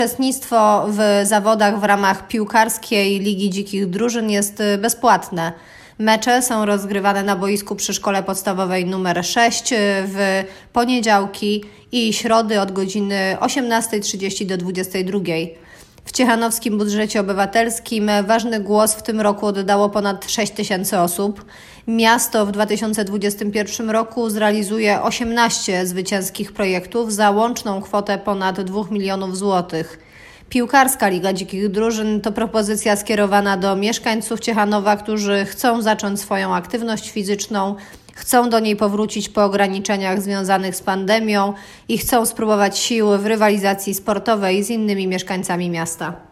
Uczestnictwo w zawodach w ramach piłkarskiej Ligi Dzikich Drużyn jest bezpłatne. Mecze są rozgrywane na boisku przy Szkole Podstawowej nr 6 w poniedziałki i środy od godziny 18:30 do 22:00. W ciechanowskim budżecie obywatelskim ważny głos w tym roku oddało ponad 6 000 osób. Miasto w 2021 roku zrealizuje 18 zwycięskich projektów za łączną kwotę ponad 2 milionów złotych. Piłkarska Liga Dzikich Drużyn to propozycja skierowana do mieszkańców Ciechanowa, którzy chcą zacząć swoją aktywność fizyczną, chcą do niej powrócić po ograniczeniach związanych z pandemią i chcą spróbować sił w rywalizacji sportowej z innymi mieszkańcami miasta.